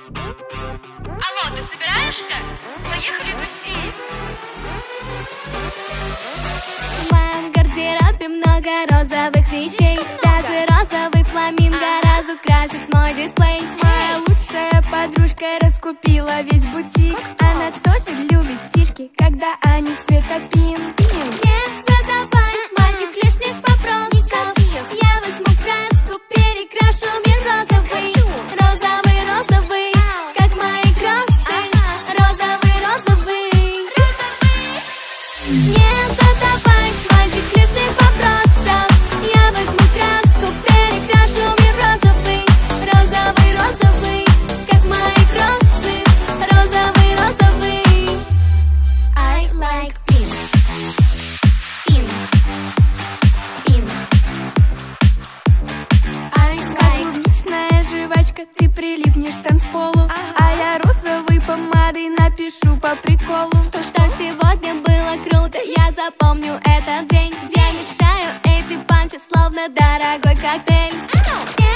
Алло, ты собираешься? Поехали тусить. В моем гардеробе много розовых вещей. Даже розовый фламинго разукрасит мой дисплей. Моя лучшая подружка раскупила весь бутик. Она тоже любит тишки, когда они цвета пинк. Не задавай, мальчик, лишних вопросов. Я возьму краску, перекрашу мир розовый. Розовый, розовый, как мои кроссы. Розовый, розовый. Не задавай, мальчик, лишних вопросов. Я возьму краску, перекрашу мир розовый. Розовый, розовый, как мои кроссы. Розовый, розовый. I like pink. Pink. Pink. I like. Как клубничная жвачка, ты прилипнешь к танцполу. А я розовой помадой напишу по приколу. Что сегодня было круто, я запомню этот день, где мешаю эти панчи, словно дорогой коктейль.